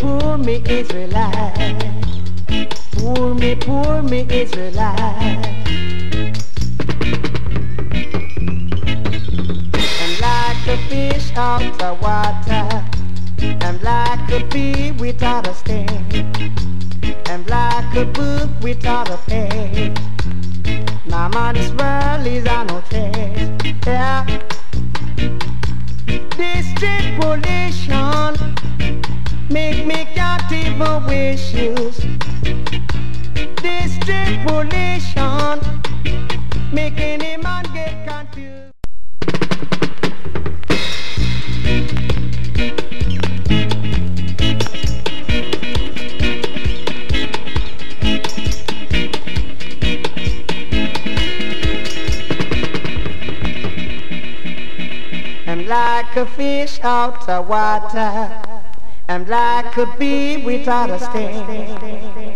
poor me Israelite. Poor me Israelite. I'm like a fish out of water. I'm like a bee without a sting. I'm like a book without a page. Now man, this world is on no change. Yeah. This tribulation make me can't even wear shoes. This tribulation make any man get confused. I'm like a fish out of water. I'm like a bee without a sting.